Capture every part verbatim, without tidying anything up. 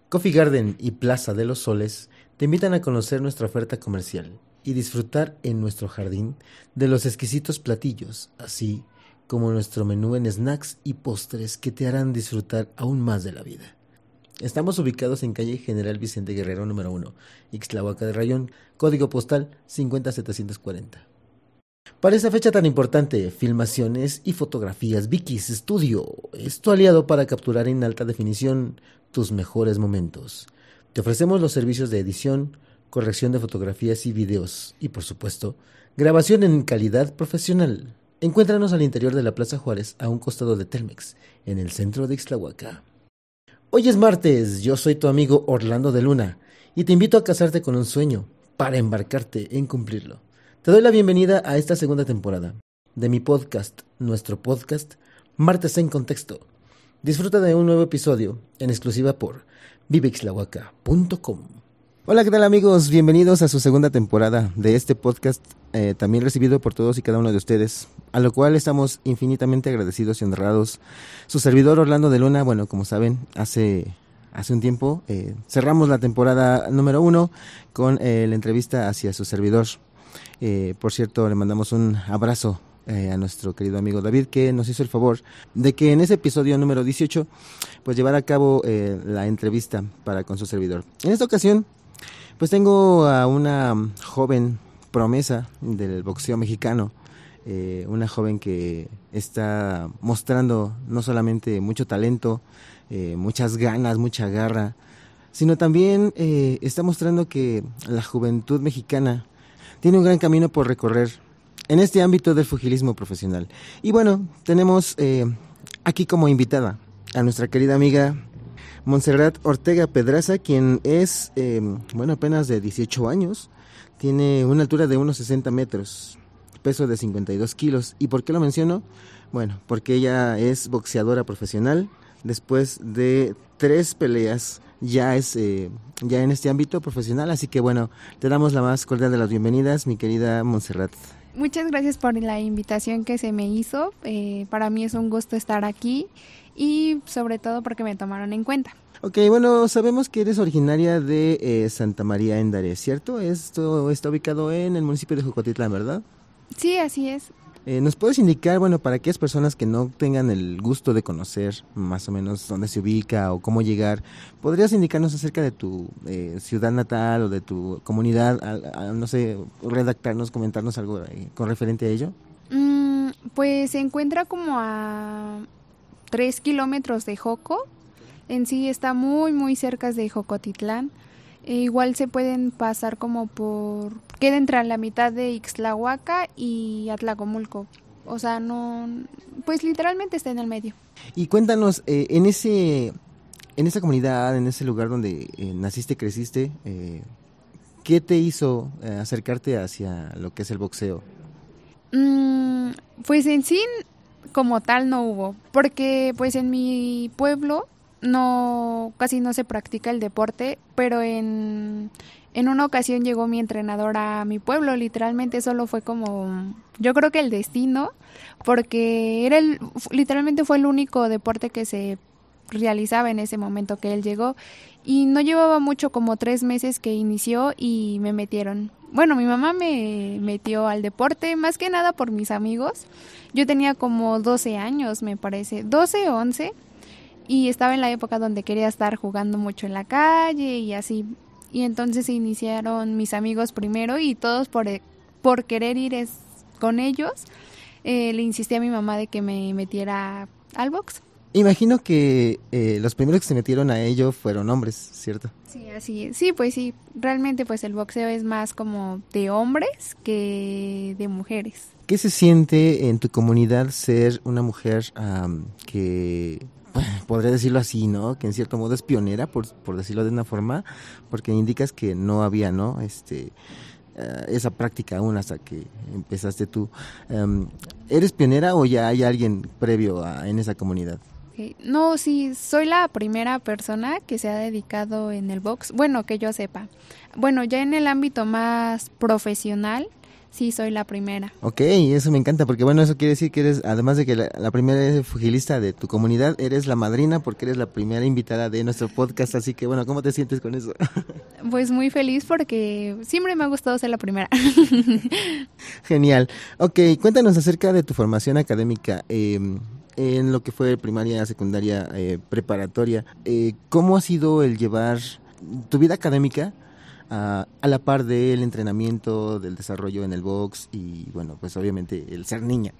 Coffee Garden y Plaza de los Soles te invitan a conocer nuestra oferta comercial y disfrutar en nuestro jardín de los exquisitos platillos, así como nuestro menú en snacks y postres que te harán disfrutar aún más de la vida. Estamos ubicados en calle General Vicente Guerrero número uno, Ixtlahuaca de Rayón, código postal cincuenta setecientos cuarenta. Para esta fecha tan importante, filmaciones y fotografías Vikis Studio es tu aliado para capturar en alta definición tus mejores momentos. Te ofrecemos los servicios de edición, corrección de fotografías y videos y, por supuesto, grabación en calidad profesional. Encuéntranos al interior de la Plaza Juárez, a un costado de Telmex, en el centro de Ixtlahuaca. Hoy es martes, yo soy tu amigo Orlando de Luna y te invito a casarte con un sueño para embarcarte en cumplirlo. Te doy la bienvenida a esta segunda temporada de mi podcast, nuestro podcast, Martes en Contexto. Disfruta de un nuevo episodio en exclusiva por vive ixtlahuaca punto com. Hola, ¿qué tal amigos? Bienvenidos a su segunda temporada de este podcast, eh, también recibido por todos y cada uno de ustedes, a lo cual estamos infinitamente agradecidos y honrados. Su servidor Orlando de Luna, bueno, como saben, hace... Hace un tiempo eh, cerramos la temporada número uno con eh, la entrevista hacia su servidor. Eh, por cierto, le mandamos un abrazo eh, a nuestro querido amigo David, que nos hizo el favor de que en ese episodio número dieciocho pues llevara a cabo eh, la entrevista para con su servidor. En esta ocasión pues tengo a una joven promesa del boxeo mexicano, eh, una joven que está mostrando no solamente mucho talento, eh, muchas ganas, mucha garra, sino también eh, está mostrando que la juventud mexicana tiene un gran camino por recorrer en este ámbito del pugilismo profesional. Y bueno, tenemos eh, aquí como invitada a nuestra querida amiga Montserrat Ortega Pedraza, quien es, eh, bueno, apenas de dieciocho años, tiene una altura de unos sesenta metros, peso de cincuenta y dos kilos. ¿Y por qué lo menciono? Bueno, porque ella es boxeadora profesional. Después de tres peleas ya es eh, ya en este ámbito profesional, así que bueno, te damos la más cordial de las bienvenidas, mi querida Montserrat. Muchas gracias por la invitación que se me hizo, eh, para mí es un gusto estar aquí y sobre todo porque me tomaron en cuenta. Ok, bueno, sabemos que eres originaria de eh, Santa María Endare, ¿cierto? Esto está ubicado en el municipio de Jocotitlán, ¿verdad? Sí, así es. Eh, ¿Nos puedes indicar, bueno, para aquellas personas que no tengan el gusto de conocer más o menos dónde se ubica o cómo llegar, podrías indicarnos acerca de tu eh, ciudad natal o de tu comunidad, a, a, no sé, redactarnos, comentarnos algo eh, con referente a ello? Mm, pues se encuentra como a tres kilómetros de Joco, en sí está muy muy cerca de Jocotitlán. E igual se pueden pasar como por... Queda entre la mitad de Ixtlahuaca y Atlacomulco. O sea, no... Pues literalmente está en el medio. Y cuéntanos, eh, en ese en esa comunidad, en ese lugar donde eh, naciste, creciste, eh, ¿qué te hizo eh, acercarte hacia lo que es el boxeo? Mm, pues en sí, como tal, no hubo. Porque pues en mi pueblo... no casi no se practica el deporte, pero en, en una ocasión llegó mi entrenador a mi pueblo, literalmente solo fue como, yo creo que el destino, porque era el, literalmente fue el único deporte que se realizaba en ese momento que él llegó, y no llevaba mucho, como tres meses que inició y me metieron. Bueno, mi mamá me metió al deporte, más que nada por mis amigos. Yo tenía como doce años, me parece, doce o once, y estaba en la época donde quería estar jugando mucho en la calle y así. Y entonces se iniciaron mis amigos primero y todos por, por querer ir es, con ellos, eh, le insistí a mi mamá de que me metiera al box. Imagino que eh, los primeros que se metieron a ello fueron hombres, ¿cierto? Sí, así es. Sí, pues sí, realmente pues el boxeo es más como de hombres que de mujeres. ¿Qué se siente en tu comunidad ser una mujer um, que... podría decirlo así, ¿no? Que en cierto modo es pionera, por, por decirlo de una forma, porque indicas que no había, ¿no? Este, uh, esa práctica aún hasta que empezaste tú. Um, ¿Eres pionera o ya hay alguien previo a, en esa comunidad? Okay. No, sí, soy la primera persona que se ha dedicado en el box, bueno, que yo sepa. Bueno, ya en el ámbito más profesional, sí soy la primera. Ok, eso me encanta, porque bueno, eso quiere decir que eres, además de que la, la primera pugilista de tu comunidad, eres la madrina porque eres la primera invitada de nuestro podcast, así que bueno, ¿cómo te sientes con eso? Pues muy feliz porque siempre me ha gustado ser la primera. Genial. Ok, cuéntanos acerca de tu formación académica. Eh, en lo que fue primaria, secundaria, eh, preparatoria, eh, ¿cómo ha sido el llevar tu vida académica a, a la par del entrenamiento, del desarrollo en el box y bueno, pues obviamente el ser niña?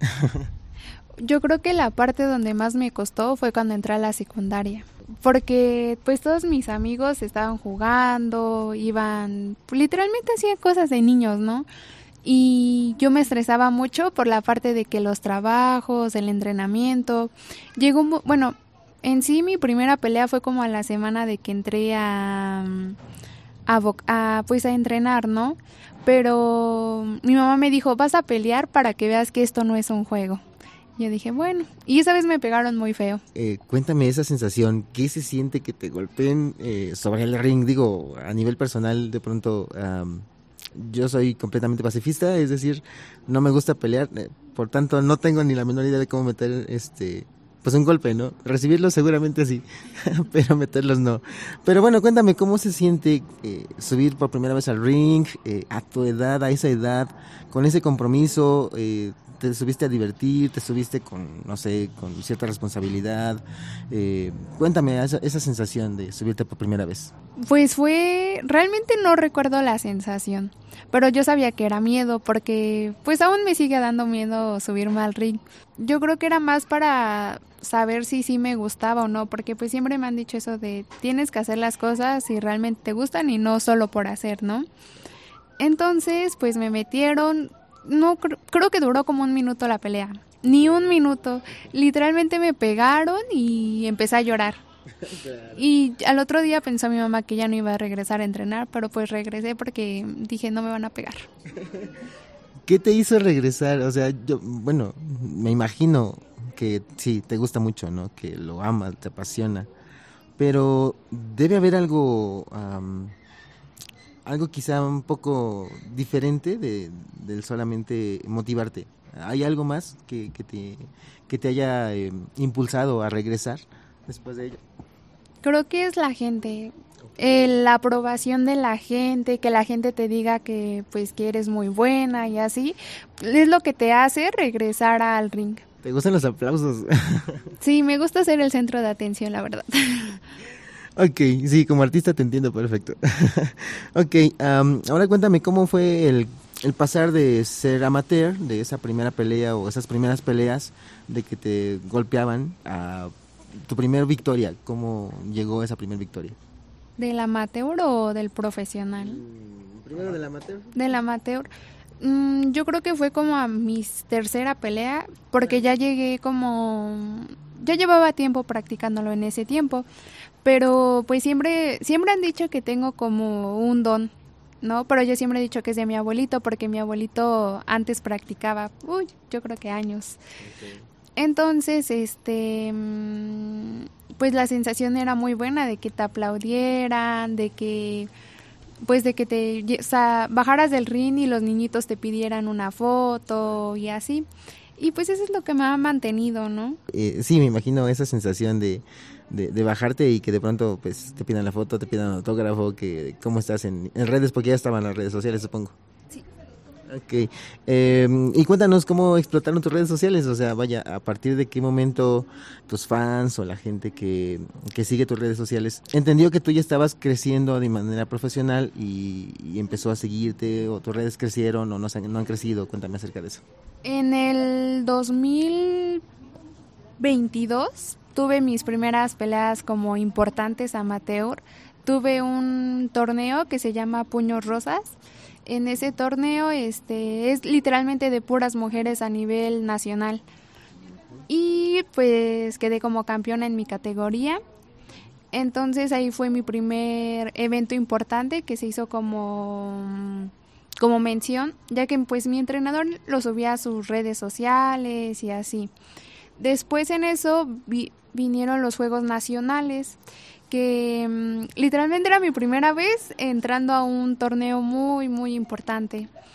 Yo creo que la parte donde más me costó fue cuando entré a la secundaria, porque pues todos mis amigos estaban jugando, iban, literalmente hacían cosas de niños, ¿no? Y yo me estresaba mucho por la parte de que los trabajos, el entrenamiento, llegó, un, bueno, en sí mi primera pelea fue como a la semana de que entré a, a, a pues a entrenar, ¿no? Pero mi mamá me dijo, vas a pelear para que veas que esto no es un juego. Yo dije, bueno, y esa vez me pegaron muy feo. Eh, cuéntame esa sensación, ¿qué se siente que te golpeen eh, sobre el ring? Digo, a nivel personal, de pronto, um, yo soy completamente pacifista, es decir, no me gusta pelear, eh, por tanto, no tengo ni la menor idea de cómo meter este... pues un golpe, ¿no? Recibirlos seguramente sí, pero meterlos no. Pero bueno, cuéntame, ¿cómo se siente eh, subir por primera vez al ring, eh, a tu edad, a esa edad, con ese compromiso? Eh, ¿Te subiste a divertir? ¿Te subiste con, no sé, con cierta responsabilidad? Eh, cuéntame esa, esa sensación de subirte por primera vez. Pues fue, realmente no recuerdo la sensación, pero yo sabía que era miedo porque pues aún me sigue dando miedo subirme al ring. Yo creo que era más para saber si sí me gustaba o no, porque pues siempre me han dicho eso de tienes que hacer las cosas si realmente te gustan y no solo por hacer, ¿no? Entonces pues me metieron, no creo que duró como un minuto la pelea, ni un minuto, literalmente me pegaron y empecé a llorar. Y al otro día pensó mi mamá que ya no iba a regresar a entrenar, pero pues regresé porque dije no me van a pegar. ¿Qué te hizo regresar? O sea, yo, bueno, me imagino que sí, te gusta mucho, ¿no? Que lo amas, te apasiona. Pero debe haber algo, um, algo quizá un poco diferente de, de solamente motivarte. ¿Hay algo más que, que, te, que te haya eh, impulsado a regresar después de ello? Creo que es la gente. Eh, la aprobación de la gente, que la gente te diga que pues que eres muy buena y así, es lo que te hace regresar al ring. ¿Te gustan los aplausos? Sí, me gusta ser el centro de atención, la verdad. Ok, sí, como artista te entiendo perfecto. Ok, um, ahora cuéntame cómo fue el, el pasar de ser amateur, de esa primera pelea o esas primeras peleas de que te golpeaban, a tu primera victoria. ¿Cómo llegó esa primera victoria? ¿Del amateur o del profesional? Primero del amateur. Del amateur. Mm, yo creo que fue como a mi tercera pelea, porque ya llegué como... Ya llevaba tiempo practicándolo en ese tiempo, pero pues siempre, siempre han dicho que tengo como un don, ¿no? Pero yo siempre he dicho que es de mi abuelito, porque mi abuelito antes practicaba, uy, yo creo que años. Okay. Entonces, este... pues la sensación era muy buena de que te aplaudieran, de que pues de que te o sea, bajaras del ring y los niñitos te pidieran una foto y así. Y pues eso es lo que me ha mantenido, ¿no? Eh, sí, me imagino esa sensación de, de, de bajarte y que de pronto pues te pidan la foto, te pidan autógrafo, que cómo estás en, en redes, porque ya estaban las redes sociales, supongo. Sí. Ok, eh, y cuéntanos cómo explotaron tus redes sociales, o sea, vaya, a partir de qué momento tus fans o la gente que, que sigue tus redes sociales entendió que tú ya estabas creciendo de manera profesional y, y empezó a seguirte, o tus redes crecieron o no, no han crecido. Cuéntame acerca de eso. En el dos mil veintidós tuve mis primeras peleas como importantes amateur. Tuve un torneo que se llama Puños Rosas. En ese torneo este es literalmente de puras mujeres a nivel nacional. Y pues quedé como campeona en mi categoría. Entonces ahí fue mi primer evento importante que se hizo como, como mención, ya que pues mi entrenador lo subía a sus redes sociales y así. Después en eso vi, vinieron los Juegos Nacionales, que um, literalmente era mi primera vez entrando a un torneo muy, muy importante.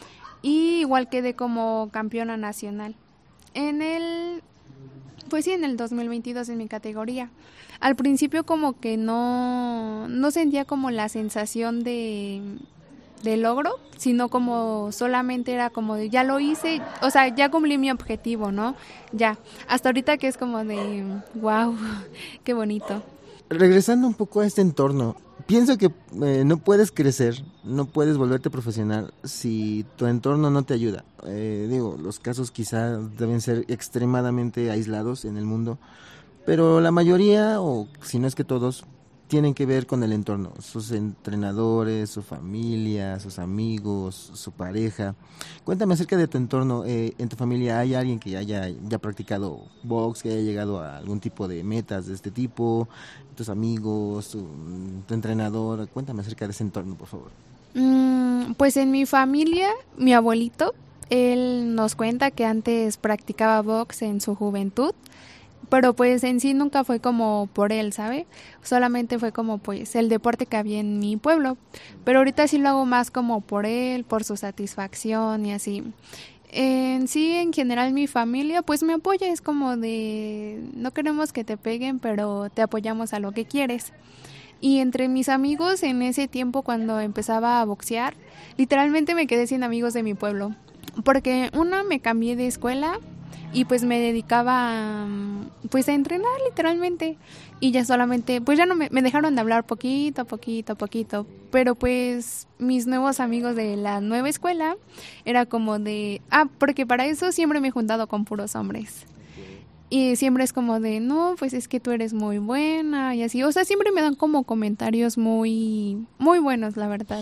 y igual quedé como campeona nacional. En el, pues sí, en el dos mil veintidós en mi categoría. Al principio como que no, no sentía como la sensación de, de logro, sino como solamente era como de ya lo hice, o sea, ya cumplí mi objetivo, ¿no? Ya, hasta ahorita que es como de wow, qué bonito. Regresando un poco a este entorno, pienso que eh, no puedes crecer, no puedes volverte profesional si tu entorno no te ayuda. Eh, digo, los casos quizá deben ser extremadamente aislados en el mundo, pero la mayoría, o si no es que todos, tienen que ver con el entorno, sus entrenadores, su familia, sus amigos, su pareja. Cuéntame acerca de tu entorno. Eh, ¿en tu familia hay alguien que haya ya practicado box, que haya llegado a algún tipo de metas de este tipo? ¿Tus amigos, tu, tu entrenador? Cuéntame acerca de ese entorno, por favor. Mm, pues en mi familia, mi abuelito, él nos cuenta que antes practicaba box en su juventud, pero pues en sí nunca fue como por él, ¿sabe? Solamente fue como pues el deporte que había en mi pueblo, pero ahorita sí lo hago más como por él, por su satisfacción y así. En sí, en general mi familia pues me apoya, es como de no queremos que te peguen, pero te apoyamos a lo que quieres. Y entre mis amigos en ese tiempo cuando empezaba a boxear, literalmente me quedé sin amigos de mi pueblo, porque una me cambié de escuela y pues me dedicaba a, pues a entrenar literalmente y ya solamente pues ya no me, me dejaron de hablar poquito a poquito a poquito, pero pues mis nuevos amigos de la nueva escuela era como de ah porque para eso siempre me he juntado con puros hombres y siempre es como de no pues es que tú eres muy buena y así, o sea siempre me dan como comentarios muy muy buenos la verdad.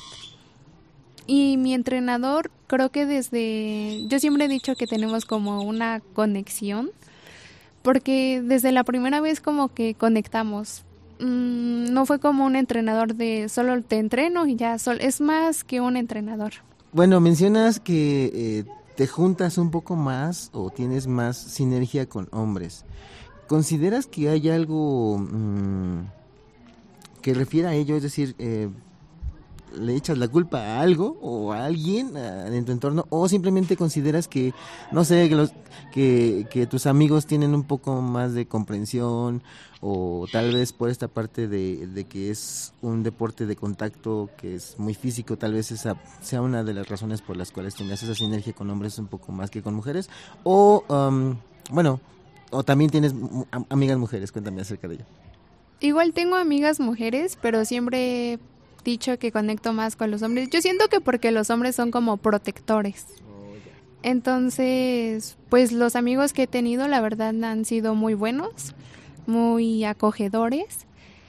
Y mi entrenador, creo que desde, yo siempre he dicho que tenemos como una conexión, porque desde la primera vez como que conectamos. Mm, no fue como un entrenador de solo te entreno y ya, sol, es más que un entrenador. Bueno, mencionas que eh, te juntas un poco más o tienes más sinergia con hombres. ¿Consideras que hay algo mmm, que refiera a ello? Es decir, eh, ¿le echas la culpa a algo o a alguien a, en tu entorno? ¿O simplemente consideras que, no sé, que, los, que, que tus amigos tienen un poco más de comprensión o tal vez por esta parte de, de que es un deporte de contacto que es muy físico, tal vez esa sea una de las razones por las cuales tengas esa sinergia con hombres un poco más que con mujeres? O, um, bueno, o también tienes amigas mujeres, cuéntame acerca de ello. Igual tengo amigas mujeres, pero siempre dicho que conecto más con los hombres. Yo siento que porque los hombres son como protectores. Entonces, pues los amigos que he tenido, la verdad, han sido muy buenos, muy acogedores.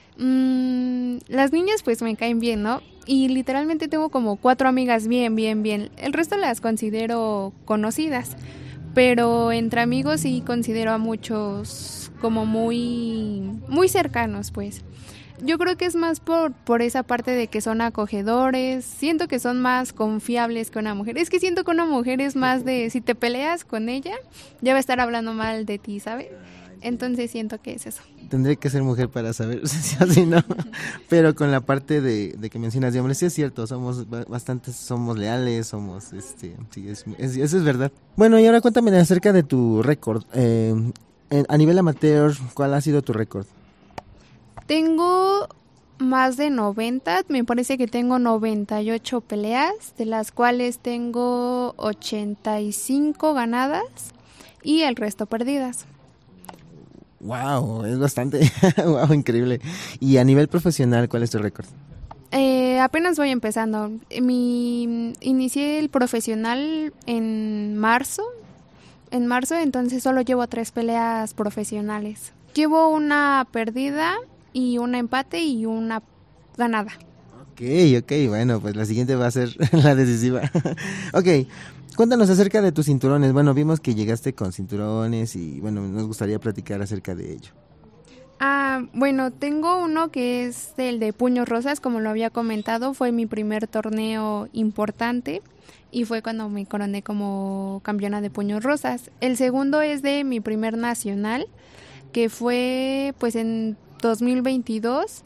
Mm, las niñas, pues me caen bien, ¿no? Y literalmente tengo como cuatro amigas bien, bien, bien. El resto las considero conocidas. Pero entre amigos sí considero a muchos como muy, muy cercanos, pues. Yo creo que es más por, por esa parte de que son acogedores, siento que son más confiables que una mujer. Es que siento que una mujer es más de, si te peleas con ella, ya va a estar hablando mal de ti, ¿sabes? Entonces siento que es eso. Tendré que ser mujer para saber si así no, pero con la parte de, de que mencionas de hombres, sí es cierto, somos bastante, somos leales, somos, este, sí, es, es, eso es verdad. Bueno, y ahora cuéntame acerca de tu récord. Eh, a nivel amateur, ¿cuál ha sido tu récord? Tengo más de noventa, me parece que tengo noventa y ocho peleas, de las cuales tengo ochenta y cinco ganadas y el resto perdidas. Wow, es bastante, wow, increíble. Y a nivel profesional, ¿cuál es tu récord? Eh, apenas voy empezando. Mi inicié el profesional en marzo, en marzo, entonces solo llevo tres peleas profesionales. Llevo una perdida y un empate y una ganada. Ok, ok, bueno, pues la siguiente va a ser la decisiva. Ok, cuéntanos acerca de tus cinturones. Bueno, vimos que llegaste con cinturones y bueno, nos gustaría platicar acerca de ello. Ah, bueno, tengo uno que es el de puños rosas, como lo había comentado, fue mi primer torneo importante y fue cuando me coroné como campeona de puños rosas. El segundo es de mi primer nacional, que fue pues en dos mil veintidós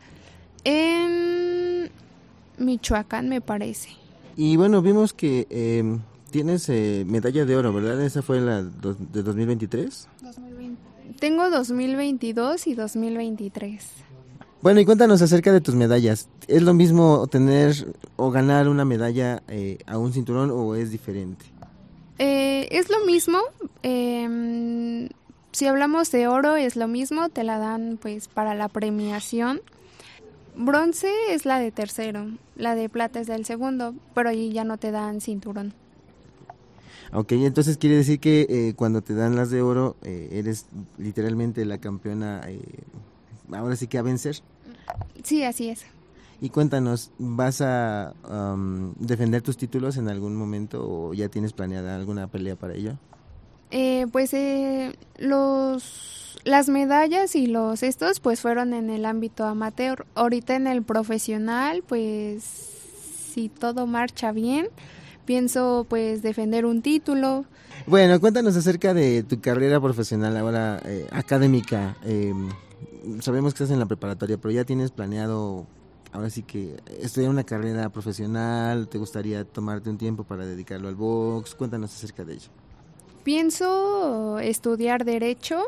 en Michoacán, me parece. Y bueno, vimos que eh, tienes eh, medalla de oro, ¿verdad? Esa fue la do, de dos mil veintitrés. dos mil veinte. Tengo dos mil veintidós y dos mil veintitrés. Bueno, y cuéntanos acerca de tus medallas. ¿Es lo mismo tener o ganar una medalla eh, a un cinturón o es diferente? Eh, es lo mismo. Eh, si hablamos de oro es lo mismo, te la dan pues para la premiación. Bronce es la de tercero, la de plata es del segundo, pero ahí ya no te dan cinturón. Ok, entonces quiere decir que eh, cuando te dan las de oro eh, eres literalmente la campeona, eh, ahora sí que a vencer. Sí, así es. Y cuéntanos, ¿vas a um, defender tus títulos en algún momento o ya tienes planeada alguna pelea para ello? Eh, pues eh, los las medallas y los estos pues fueron en el ámbito amateur. Ahorita en el profesional, pues si todo marcha bien, pienso pues defender un título. Bueno, cuéntanos acerca de tu carrera profesional ahora eh, académica. Eh, sabemos que estás en la preparatoria, pero ya tienes planeado ahora sí que estudiar una carrera profesional. ¿Te gustaría tomarte un tiempo para dedicarlo al box? Cuéntanos acerca de ello. Pienso estudiar derecho,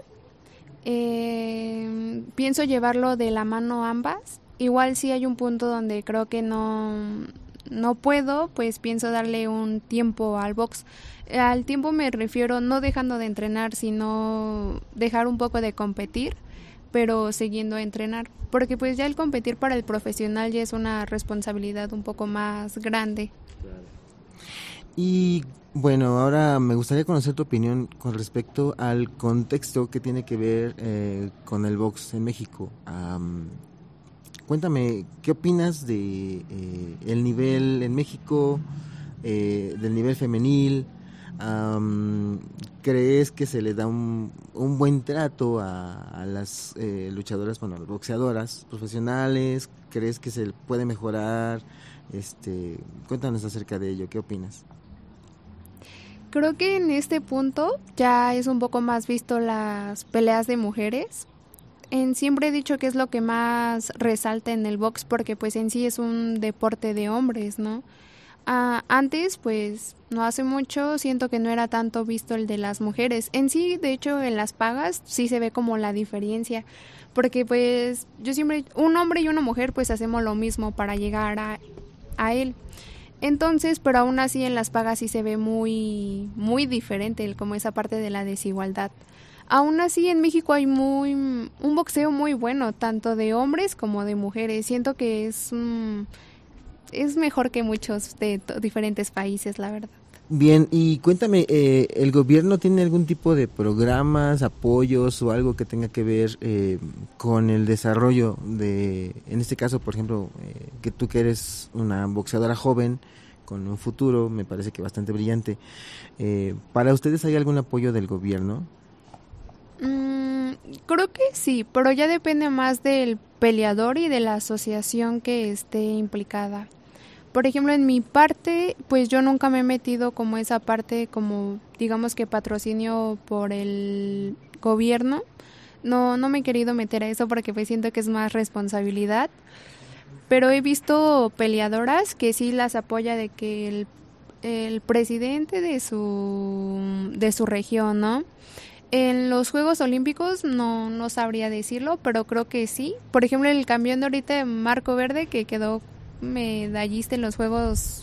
eh, pienso llevarlo de la mano ambas. Igual si hay un punto donde creo que no, no puedo, pues pienso darle un tiempo al box. Al tiempo me refiero no dejando de entrenar, sino dejar un poco de competir, pero siguiendo a entrenar. Porque pues ya el competir para el profesional ya es una responsabilidad un poco más grande. Y bueno, ahora me gustaría conocer tu opinión con respecto al contexto que tiene que ver eh, con el box en México. Um, cuéntame, ¿qué opinas de eh, el nivel en México, eh, del nivel femenil? Um, ¿Crees que se le da un, un buen trato a, a las eh, luchadoras, bueno, boxeadoras profesionales? ¿Crees que se puede mejorar? Este, cuéntanos acerca de ello, ¿qué opinas? Creo que en este punto ya es un poco más visto las peleas de mujeres. En, siempre he dicho que es lo que más resalta en el box porque pues en sí es un deporte de hombres, ¿no? Ah, antes, pues no hace mucho, siento que no era tanto visto el de las mujeres. En sí, de hecho, en las pagas sí se ve como la diferencia, porque pues yo siempre, un hombre y una mujer pues hacemos lo mismo para llegar a, a él. Entonces, pero aún así en las pagas sí se ve muy, muy diferente, como esa parte de la desigualdad. Aún así en México hay muy un boxeo muy bueno, tanto de hombres como de mujeres. Siento que es um, es mejor que muchos de to- diferentes países, la verdad. Bien, y cuéntame, eh, ¿el gobierno tiene algún tipo de programas, apoyos o algo que tenga que ver eh, con el desarrollo de, en este caso, por ejemplo, eh, que tú que eres una boxeadora joven con un futuro, me parece que bastante brillante, eh, ¿para ustedes hay algún apoyo del gobierno? Mm, creo que sí, pero ya depende más del peleador y de la asociación que esté implicada. Por ejemplo, en mi parte, pues yo nunca me he metido como esa parte, como digamos que patrocinio por el gobierno. No, no me he querido meter a eso porque pues siento que es más responsabilidad. Pero he visto peleadoras que sí las apoya de que el, el presidente de su, de su región, ¿no? En los Juegos Olímpicos no, no sabría decirlo, pero creo que sí. Por ejemplo, el campeón de ahorita, Marco Verde, que quedó medallista en los Juegos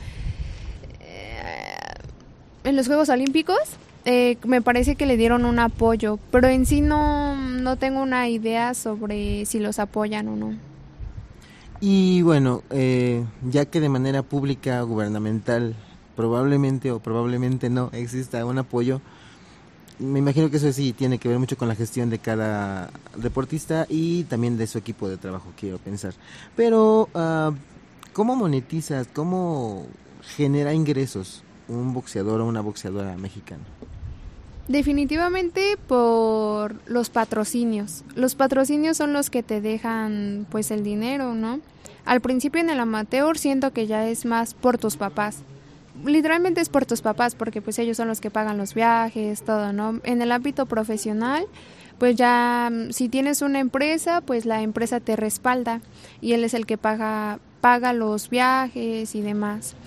eh, en los Juegos Olímpicos, eh, me parece que le dieron un apoyo, pero en sí no, no tengo una idea sobre si los apoyan o no. Y bueno, eh, ya que de manera pública, gubernamental, probablemente o probablemente no exista un apoyo, me imagino que eso sí tiene que ver mucho con la gestión de cada deportista y también de su equipo de trabajo, quiero pensar. Pero, uh, ¿cómo monetizas, cómo genera ingresos un boxeador o una boxeadora mexicana? Definitivamente por los patrocinios. Los patrocinios son los que te dejan pues el dinero, ¿no? Al principio en el amateur siento que ya es más por tus papás. Literalmente es por tus papás porque pues ellos son los que pagan los viajes, todo, ¿no? En el ámbito profesional, pues ya si tienes una empresa, pues la empresa te respalda y él es el que paga paga los viajes y demás.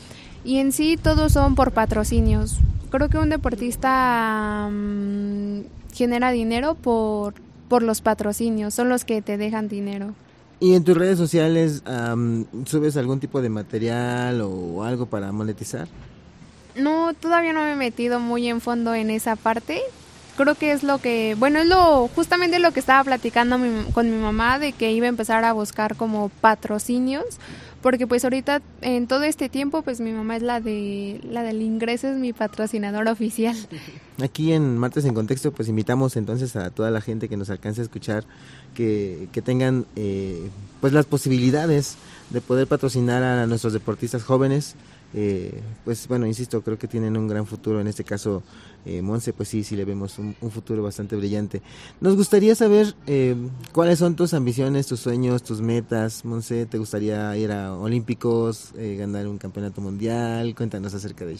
y en sí todos son por patrocinios. Creo que un deportista um, genera dinero por, por los patrocinios, son los que te dejan dinero. ¿Y en tus redes sociales um, subes algún tipo de material o algo para monetizar? No, todavía no me he metido muy en fondo en esa parte. Creo que es lo que, bueno, es lo justamente lo que estaba platicando mi, con mi mamá, de que iba a empezar a buscar como patrocinios, porque pues ahorita en todo este tiempo pues mi mamá es la de la del ingreso, es mi patrocinadora oficial. Aquí en Martes en Contexto pues invitamos entonces a toda la gente que nos alcance a escuchar que, que tengan eh, pues las posibilidades de poder patrocinar a nuestros deportistas jóvenes. Eh, pues bueno, insisto, creo que tienen un gran futuro. En este caso, eh, Monse, pues sí, sí le vemos un, un futuro bastante brillante. Nos gustaría saber eh, cuáles son tus ambiciones, tus sueños, tus metas. Monse, ¿te gustaría ir a Olímpicos, eh, ganar un campeonato mundial? Cuéntanos acerca de ello.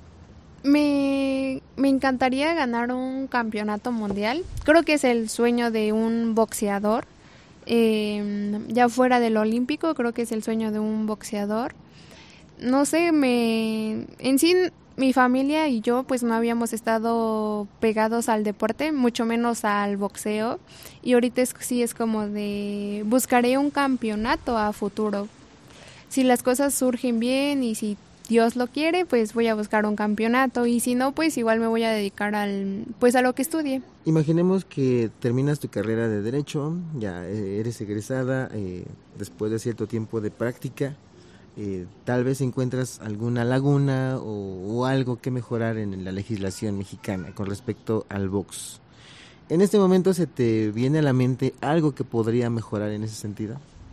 Me, me encantaría ganar un campeonato mundial. Creo que es el sueño de un boxeador. Eh, ya fuera del olímpico, creo que es el sueño de un boxeador. No sé, me en sí mi familia y yo pues no habíamos estado pegados al deporte, mucho menos al boxeo, y ahorita es, sí es como de buscaré un campeonato a futuro. Si las cosas surgen bien y si Dios lo quiere, pues voy a buscar un campeonato, y si no, pues igual me voy a dedicar al pues a lo que estudie. Imaginemos que terminas tu carrera de Derecho, ya eres egresada, eh, después de cierto tiempo de práctica. Eh, tal vez encuentras alguna laguna o, o algo que mejorar en la legislación mexicana con respecto al box. ¿En este momento se te viene a la mente algo que podría mejorar en ese sentido?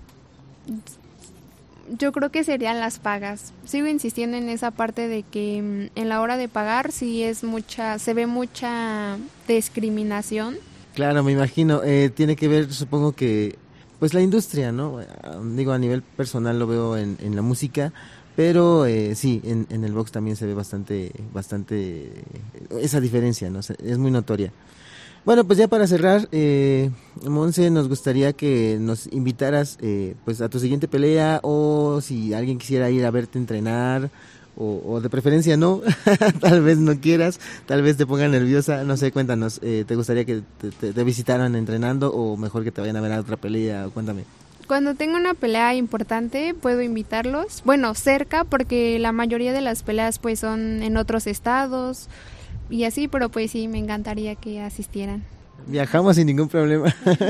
Yo creo que serían las pagas. Sigo insistiendo en esa parte de que en la hora de pagar sí es mucha, se ve mucha discriminación. Claro, me imagino. Eh, tiene que ver, supongo que pues la industria, ¿no? Digo, a nivel personal lo veo en, en la música, pero eh, sí, en, en el box también se ve bastante, bastante esa diferencia, ¿no? Es muy notoria. Bueno, pues ya para cerrar, eh, Monse, nos gustaría que nos invitaras eh, pues a tu siguiente pelea, o si alguien quisiera ir a verte entrenar, o, o de preferencia no, tal vez no quieras, tal vez te ponga nerviosa, no sé, cuéntanos, eh, ¿te gustaría que te, te, te visitaran entrenando o mejor que te vayan a ver a otra pelea? Cuéntame. Cuando tengo una pelea importante puedo invitarlos, bueno, cerca, porque la mayoría de las peleas pues son en otros estados y así, pero pues sí, me encantaría que asistieran. Viajamos sin ningún problema.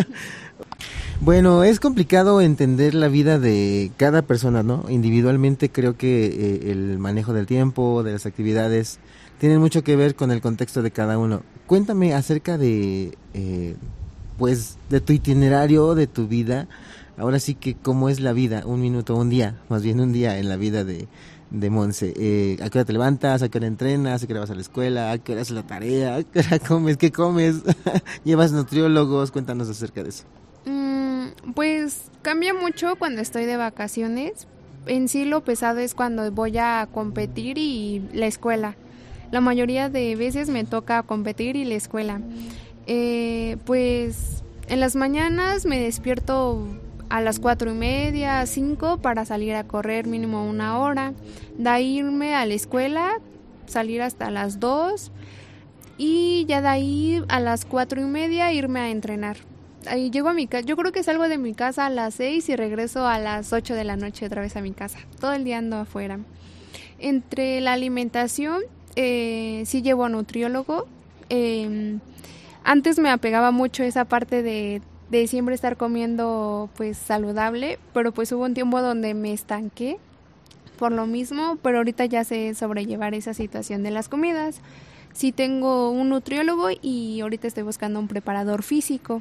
Bueno, es complicado entender la vida de cada persona, ¿no? Individualmente creo que eh, el manejo del tiempo, de las actividades, tienen mucho que ver con el contexto de cada uno. Cuéntame acerca de, eh, pues, de tu itinerario, de tu vida. Ahora sí que cómo es la vida, un minuto, un día, más bien un día en la vida de, de Monse. Eh, ¿A qué hora te levantas? ¿A qué hora entrenas? ¿A qué hora vas a la escuela? ¿A qué hora haces la tarea? ¿A qué hora comes? ¿Qué comes? ¿Llevas nutriólogos? Cuéntanos acerca de eso. Mm, pues cambia mucho cuando estoy de vacaciones. En sí lo pesado es cuando voy a competir y la escuela. La mayoría de veces me toca competir y la escuela. Eh, pues en las mañanas me despierto a las cuatro y media, cinco para salir a correr mínimo una hora, de ahí irme a la escuela, salir hasta las dos y ya de ahí a las cuatro y media irme a entrenar. Ahí llego a mi casa, yo creo que salgo de mi casa a las seis y regreso a las ocho de la noche otra vez a mi casa. Todo el día ando afuera. Entre la alimentación, eh, sí llevo a nutriólogo. Eh, antes me apegaba mucho esa parte de de siempre estar comiendo pues saludable, pero pues hubo un tiempo donde me estanqué por lo mismo, pero ahorita ya sé sobrellevar esa situación de las comidas. Sí tengo un nutriólogo y ahorita estoy buscando un preparador físico.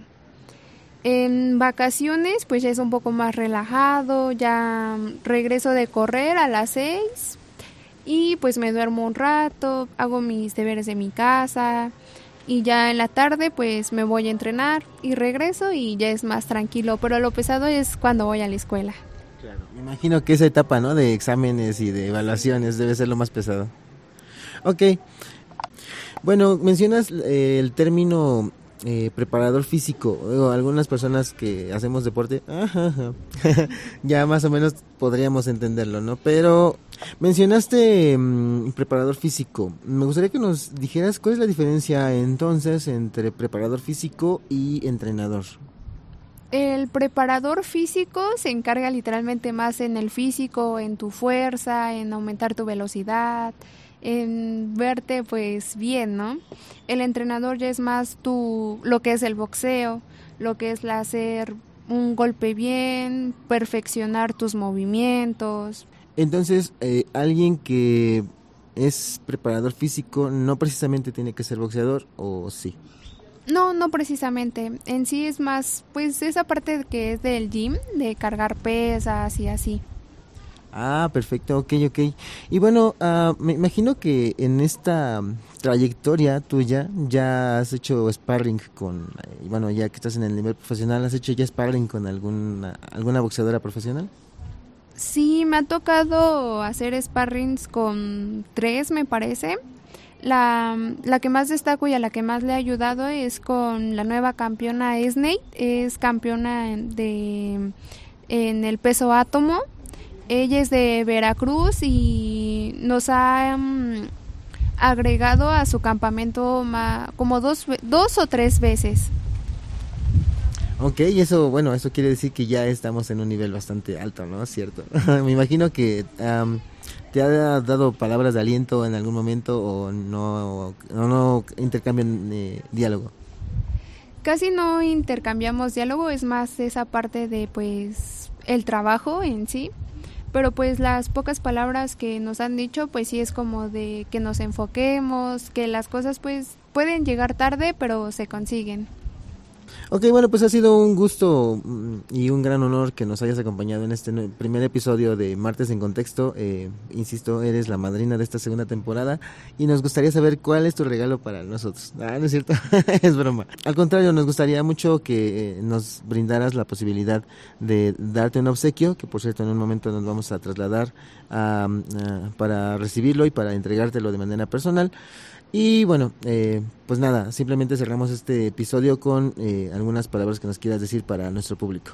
En vacaciones pues ya es un poco más relajado, ya regreso de correr a las seis y pues me duermo un rato, hago mis deberes de mi casa. Y ya en la tarde pues me voy a entrenar y regreso y ya es más tranquilo, pero lo pesado es cuando voy a la escuela. Claro, me imagino que esa etapa, ¿no?, de exámenes y de evaluaciones debe ser lo más pesado. Ok, bueno, mencionas eh, el término eh, preparador físico, o algunas personas que hacemos deporte, ajá, ajá, ya más o menos podríamos entenderlo, ¿no? Pero mencionaste mm, preparador físico. Me gustaría que nos dijeras cuál es la diferencia entonces entre preparador físico y entrenador. El preparador físico se encarga literalmente más en el físico, en tu fuerza, en aumentar tu velocidad, en verte pues bien, ¿no? El entrenador ya es más tu, lo que es el boxeo, lo que es la hacer un golpe bien, perfeccionar tus movimientos. Entonces, eh, alguien que es preparador físico no precisamente tiene que ser boxeador, ¿o sí? No, no precisamente. En sí es más, pues esa parte que es del gym, de cargar pesas y así. Ah, perfecto, ok, ok. Y bueno, uh, me imagino que en esta trayectoria tuya ya has hecho sparring con, eh, bueno, ya que estás en el nivel profesional, ¿has hecho ya sparring con alguna, alguna boxeadora profesional? Sí, me ha tocado hacer sparrings con tres, me parece. La, la que más destaco y a la que más le ha ayudado es con la nueva campeona Snake, es campeona en- de en el peso átomo. Ella es de Veracruz y nos ha mm, agregado a su campamento ma- como dos, ve- dos o tres veces. Ok, y eso, bueno, eso quiere decir que ya estamos en un nivel bastante alto, ¿no? Cierto. Me imagino que am, te ha dado palabras de aliento en algún momento o no, o no intercambian eh, diálogo. Casi no intercambiamos diálogo, es más esa parte de pues el trabajo en sí, pero pues las pocas palabras que nos han dicho pues sí es como de que nos enfoquemos, que las cosas pues pueden llegar tarde pero se consiguen. Ok, bueno, pues ha sido un gusto mm, y un gran honor que nos hayas acompañado en este nue- primer episodio de Martes en Contexto. Eh, insisto, eres la madrina de esta segunda temporada y nos gustaría saber cuál es tu regalo para nosotros. Ah, no es cierto, es broma. Al contrario, nos gustaría mucho que eh, nos brindaras la posibilidad de darte un obsequio, que por cierto en un momento nos vamos a trasladar a, a- para recibirlo y para entregártelo de manera personal. Y bueno, eh, pues nada, simplemente cerramos este episodio con eh, algunas palabras que nos quieras decir para nuestro público.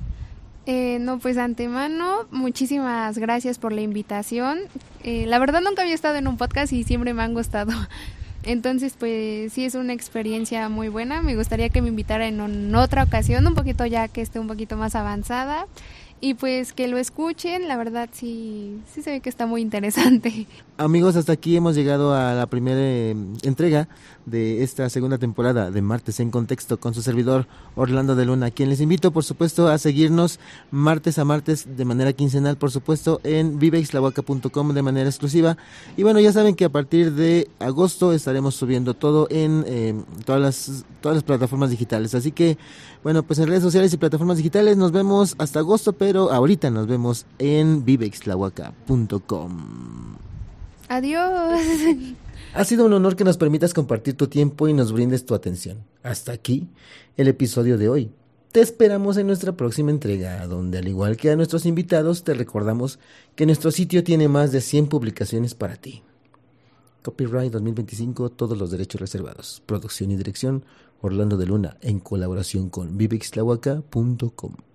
Eh, no, pues antemano, muchísimas gracias por la invitación. Eh, la verdad nunca había estado en un podcast y siempre me han gustado. Entonces, pues sí es una experiencia muy buena. Me gustaría que me invitaran en otra ocasión, un poquito ya que esté un poquito más avanzada. Y pues que lo escuchen, la verdad sí, sí se ve que está muy interesante. Amigos, hasta aquí hemos llegado a la primera eh, entrega de esta segunda temporada de Martes en Contexto con su servidor Orlando de Luna, quien les invito por supuesto a seguirnos martes a martes de manera quincenal, por supuesto en vivexlahuaca punto com de manera exclusiva. Y bueno, ya saben que a partir de agosto estaremos subiendo todo en eh, todas las todas las plataformas digitales, así que bueno, pues en redes sociales y plataformas digitales nos vemos hasta agosto, pero ahorita nos vemos en vivexlahuaca punto com. Adiós. Ha sido un honor que nos permitas compartir tu tiempo y nos brindes tu atención. Hasta aquí el episodio de hoy. Te esperamos en nuestra próxima entrega, donde al igual que a nuestros invitados te recordamos que nuestro sitio tiene más de cien publicaciones para ti. Copyright dos mil veinticinco, todos los derechos reservados. Producción y dirección, Orlando de Luna, en colaboración con vivexlahuaca punto com.